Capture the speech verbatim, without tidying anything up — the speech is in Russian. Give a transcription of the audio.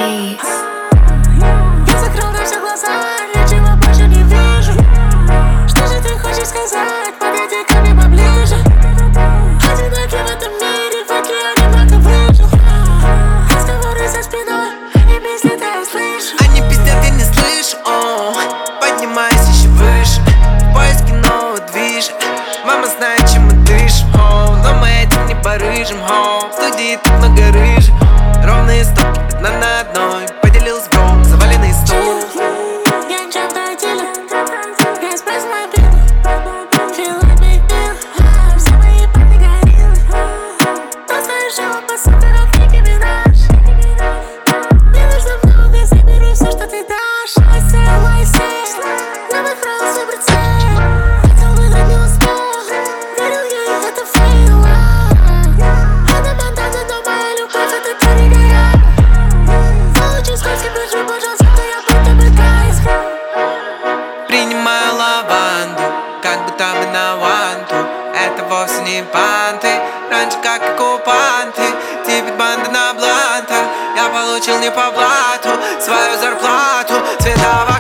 Beats. Я закрыл на все глаза, ничего больше не вижу. Что же ты хочешь сказать? Подойди ко мне поближе. Одинокий в этом мире, в океане много выжил. Разговоры за спиной, они пиздят, а я слышу. Они пиздят, я не слышу, о, поднимаюсь еще выше, в поиске нового движа. Мама знает, чем мы дышим, о, но мы этим не барыжим, о. В студии тут много рыжих, ровные стопки, одна на одной. Поделился бром, заваленный стол. Я ничем на деле, я спресс мой пил. Feel like big deal, все мои парни гориллы. Просто решила посылка, как Ники Минаж. Мне нужно много, заберу все, что ты дашь. I say, I say, новый фраус выбрать цель. Хотел выиграть, не успел, верил ей, это фейл. Она бандана, но моя любовь, это перегоря. Получи скользкий бежу, пожалуйста, я будто бы кайс. Принимаю лаванду, как будто бы на ванту. Это вовсе не панты, раньше как оккупанты. Теперь банда на бланта, я получил не по блату свою зарплату. Цветовая